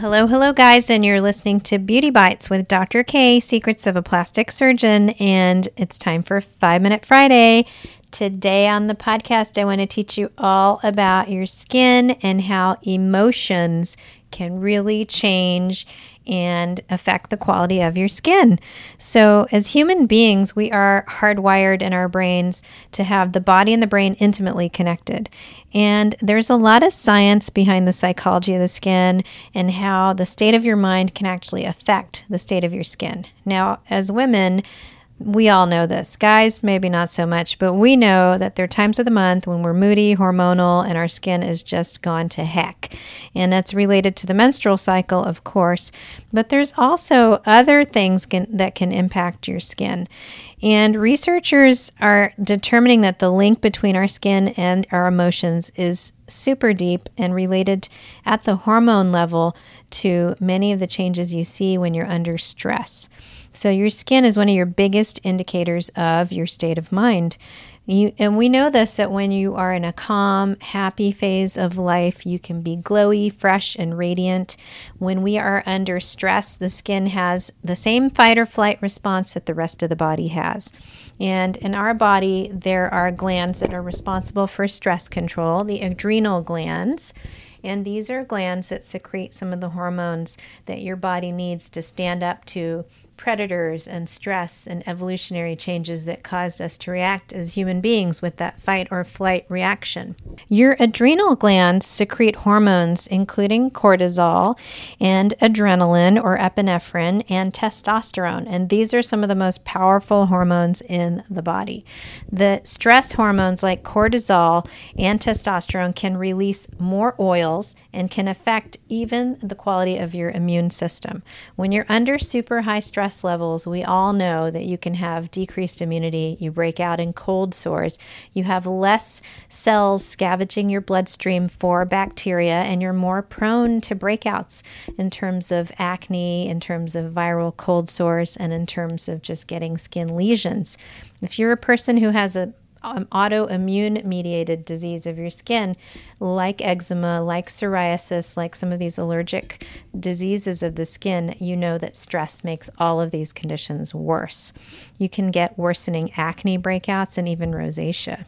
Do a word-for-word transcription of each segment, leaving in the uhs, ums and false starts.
Hello, hello, guys, and you're listening to Beauty Bites with Doctor K, Secrets of a Plastic Surgeon, and it's time for Five Minute Friday. Today on the podcast, I want to teach you all about your skin and how emotions can really change and affect the quality of your skin. So as human beings, we are hardwired in our brains to have the body and the brain intimately connected. And there's a lot of science behind the psychology of the skin and how the state of your mind can actually affect the state of your skin. Now, as women, we all know this. Guys, maybe not so much, but we know that there are times of the month when we're moody, hormonal, and our skin is just gone to heck. And that's related to the menstrual cycle, of course. But there's also other things can, that can impact your skin. And researchers are determining that the link between our skin and our emotions is super deep and related at the hormone level to many of the changes you see when you're under stress. So your skin is one of your biggest indicators of your state of mind. You, and we know this, that when you are in a calm, happy phase of life, you can be glowy, fresh, and radiant. When we are under stress, the skin has the same fight or flight response that the rest of the body has. And in our body, there are glands that are responsible for stress control, the adrenal glands. And these are glands that secrete some of the hormones that your body needs to stand up to predators and stress and evolutionary changes that caused us to react as human beings with that fight or flight reaction. Your adrenal glands secrete hormones including cortisol and adrenaline or epinephrine and testosterone, and these are some of the most powerful hormones in the body. The stress hormones like cortisol and testosterone can release more oils and can affect even the quality of your immune system. When you're under super high stress levels, we all know that you can have decreased immunity, you break out in cold sores, you have less cells scavenging your bloodstream for bacteria, and you're more prone to breakouts in terms of acne, in terms of viral cold sores, and in terms of just getting skin lesions. If you're a person who has a Um, autoimmune mediated disease of your skin, like eczema, like psoriasis, like some of these allergic diseases of the skin, you know that stress makes all of these conditions worse. You can get worsening acne breakouts and even rosacea.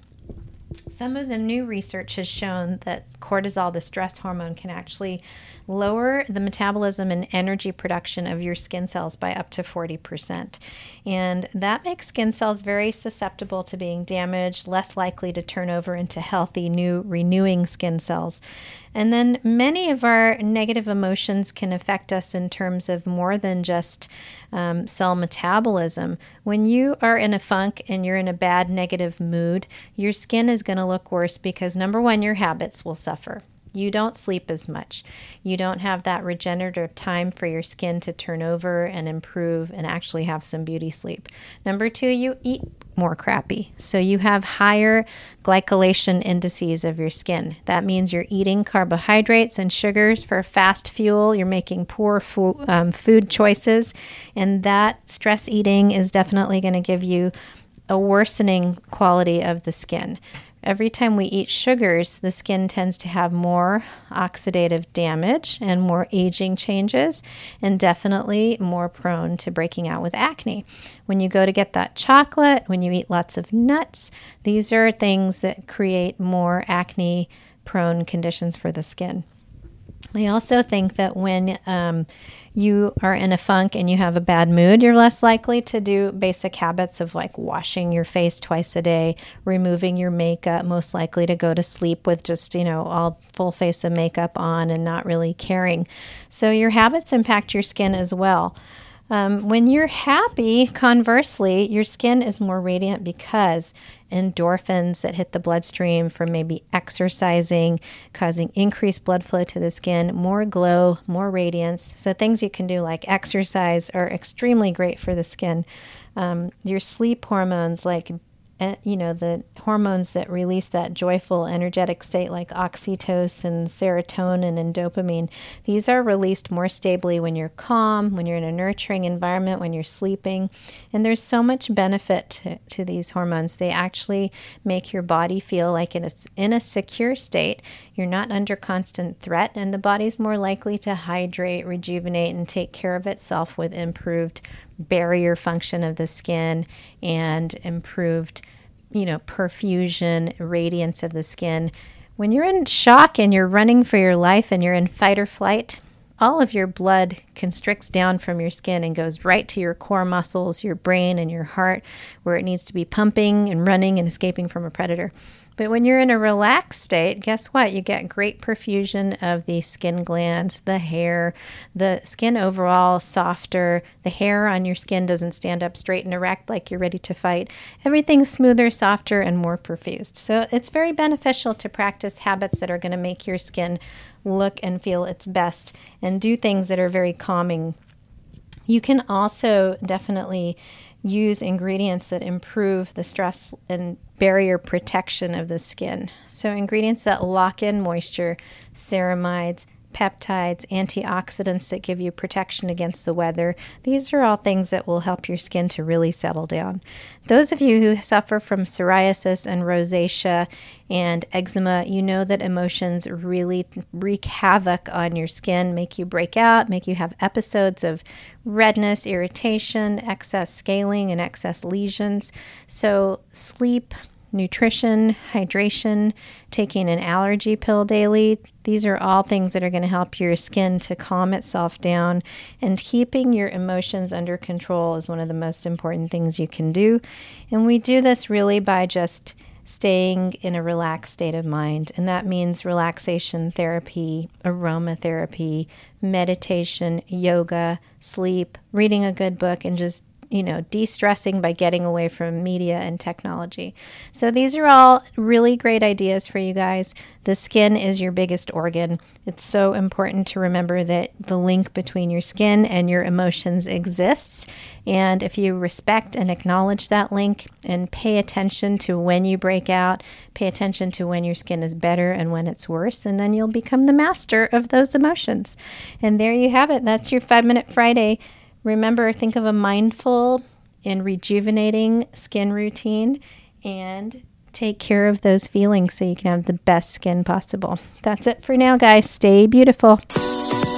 Some of the new research has shown that cortisol, the stress hormone, can actually lower the metabolism and energy production of your skin cells by up to forty percent. And that makes skin cells very susceptible to being damaged, less likely to turn over into healthy, new, renewing skin cells. And then many of our negative emotions can affect us in terms of more than just um, cell metabolism. When you are in a funk and you're in a bad negative mood, your skin is going to look worse because, number one, your habits will suffer. You don't sleep as much. You don't have that regenerative time for your skin to turn over and improve and actually have some beauty sleep. Number two, you eat more crappy. So you have higher glycation indices of your skin. That means you're eating carbohydrates and sugars for fast fuel. You're making poor fo- um, food choices. And that stress eating is definitely going to give you a worsening quality of the skin. Every time we eat sugars, the skin tends to have more oxidative damage and more aging changes, and definitely more prone to breaking out with acne. When you go to get that chocolate, when you eat lots of nuts, these are things that create more acne-prone conditions for the skin. I also think that when um, you are in a funk and you have a bad mood, you're less likely to do basic habits of like washing your face twice a day, removing your makeup, most likely to go to sleep with just, you know, all full face of makeup on and not really caring. So your habits impact your skin as well. Um, when you're happy, conversely, your skin is more radiant because endorphins that hit the bloodstream from maybe exercising, causing increased blood flow to the skin, more glow, more radiance. So things you can do like exercise are extremely great for the skin. Um, your sleep hormones like uh, you know, the hormones that release that joyful, energetic state like oxytocin, serotonin, and dopamine. These are released more stably when you're calm, when you're in a nurturing environment, when you're sleeping. And there's so much benefit to, to these hormones. They actually make your body feel like it's in a secure state. You're not under constant threat, and the body's more likely to hydrate, rejuvenate, and take care of itself with improved barrier function of the skin and improved, you know, perfusion, radiance of the skin. When you're in shock and you're running for your life and you're in fight or flight, all of your blood constricts down from your skin and goes right to your core muscles, your brain, and your heart, where it needs to be pumping and running and escaping from a predator. But when you're in a relaxed state, guess what? You get great perfusion of the skin glands, the hair, the skin overall softer. The hair on your skin doesn't stand up straight and erect like you're ready to fight. Everything's smoother, softer, and more perfused. So it's very beneficial to practice habits that are going to make your skin look and feel its best and do things that are very calming. You can also definitely use ingredients that improve the stress and barrier protection of the skin. So ingredients that lock in moisture, ceramides, peptides, antioxidants that give you protection against the weather. These are all things that will help your skin to really settle down. Those of you who suffer from psoriasis and rosacea and eczema, you know that emotions really wreak havoc on your skin, make you break out, make you have episodes of redness, irritation, excess scaling, and excess lesions. So sleep, nutrition, hydration, taking an allergy pill daily, these are all things that are going to help your skin to calm itself down, and keeping your emotions under control is one of the most important things you can do. And we do this really by just staying in a relaxed state of mind. And that means relaxation therapy, aromatherapy, meditation, yoga, sleep, reading a good book, and just you know, de-stressing by getting away from media and technology. So these are all really great ideas for you guys. The skin is your biggest organ. It's so important to remember that the link between your skin and your emotions exists. And if you respect and acknowledge that link and pay attention to when you break out, pay attention to when your skin is better and when it's worse, and then you'll become the master of those emotions. And there you have it. That's your Five Minute Friday. Remember, think of a mindful and rejuvenating skin routine and take care of those feelings so you can have the best skin possible. That's it for now, guys. Stay beautiful.